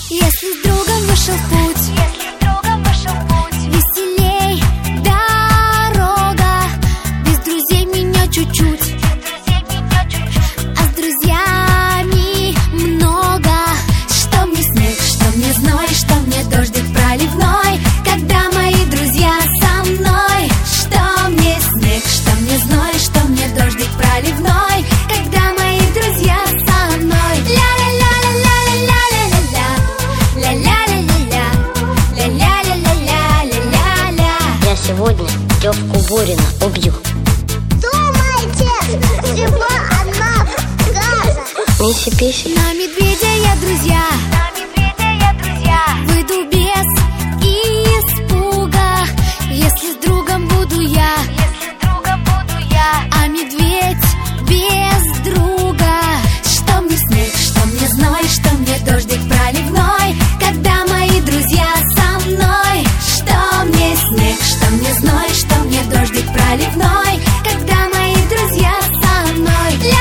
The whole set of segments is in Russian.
Если с другом вышел в путь, веселей дорога. Без друзей меня чуть-чуть, а с друзьями много. Что мне снег, что мне зной, что мне дождик проливной, когда мои друзья со мной. Что мне снег, что мне зной, что мне дождик проливной, когда мои друзья со мной. Я сегодня тёвку Борина убью. Думайте, всего одна фраза. Миси-писи. На медведя я друзья, выйду без испуга, если с другом буду я, а медведь без друга. Что мне снег, что мне зной, что мне дождик проливной, когда мои друзья со мной. Что мне снег, что мне зной, что мне дождик проливной, когда мои друзья со мной.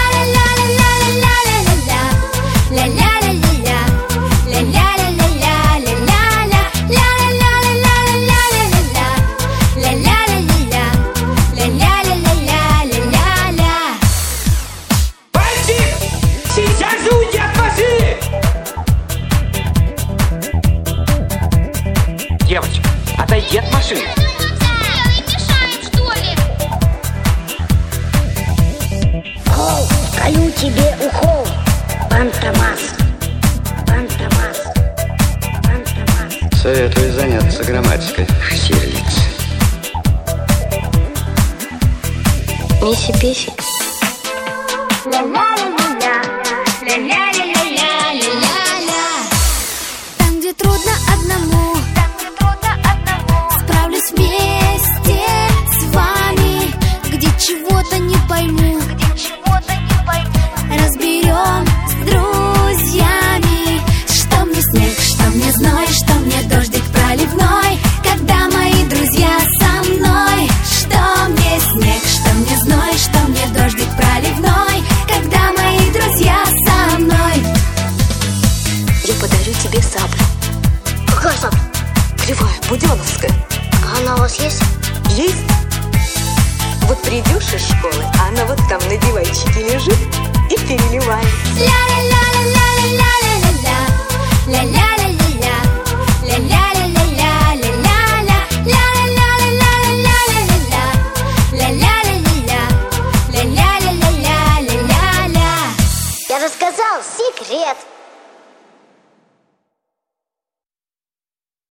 Девочка, отойди от машины. Мешает, что ли? Хоу, колю тебе ухо. Фантомас. Советую заняться грамматикой. Штирлиц. Миси-писи. Там, где трудно одному, справлюсь вместе с вами. Где чего-то не пойму, разберем с друзьями. Что мне снег, что мне зной, что мне дождик проливной, когда мои друзья со мной. Что мне снег, что мне зной, что мне дождик проливной, когда мои друзья со мной. Я подарю тебе саблю. Какая сабля? Кривая, буденовская. А она у вас есть? Есть? Вот придешь из школы, а она вот там на диванчике лежит и переливает. Я рассказал секрет.